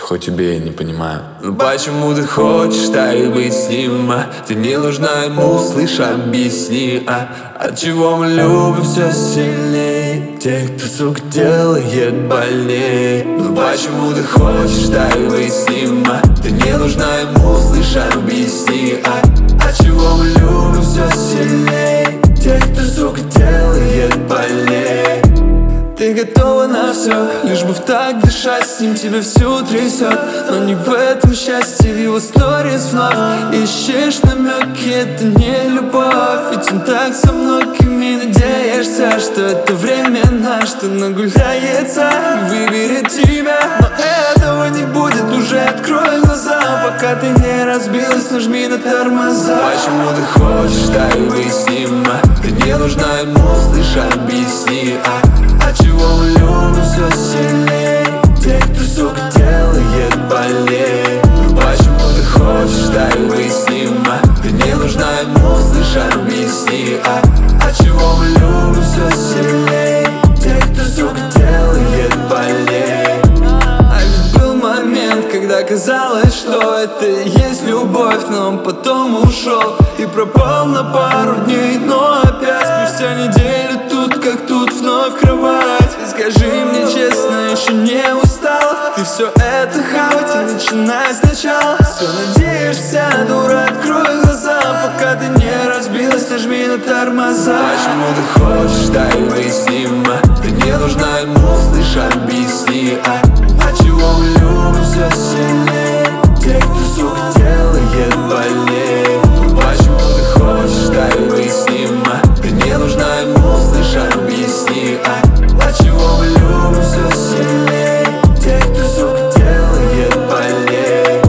хоть убей, не понимаю. Ну почему ты хочешь так быть с ним, Ты не нужна ему, слышь, объясни, Отчего мы любим все сильней тех, кто, сука, делает больней. Ну почему ты хочешь так быть с ним, Ты не нужна ему, слышь, объясни, Отчего мы любим все сильней тех, кто, сука, делает больней. Ты готова на все, лишь бы в так дышать, с ним тебя всю трясет. Но не в этом счастье, в его сторис вновь ищешь намеки, это не любовь. Ведь он так со многими надеешься, что это временно, что нагуляется и выберет тебя. Но этого не будет, уже открой глаза, пока ты не разбилась, нажми на тормоза. Почему ты хочешь так быть с ним, Ты не нужна ему, слышь, объясни, Отчего мы любим все сильней тех, кто, сука, делает больней. Почему ты хочешь так быть с ним, Ты не нужна ему, слышь, объясни, Отчего мы любим все сильней тех, кто, сука, делает больней. А ведь был момент, когда казалось, что это и есть любовь, но он потом ушел и пропал на пару дней. Но опять спустя неделю тут как тут вновь кровать. И скажи мне честно, еще не устала ты все это хавать и начинай сначала? Все надеешься, дура, открой глаза, пока ты не разбилась, нажми на тормоза. Почему ты хочешь так быть с ним, Ты не нужна ему, слышь, объясни, Отчего мы любим все сильнее тех, кто, сука, делает больнее. Почему ты хочешь так быть с ним, Ты не нужна ему, слышь, объясни, Отчего мы любим все сильнее тех, кто, сука, делает больнее.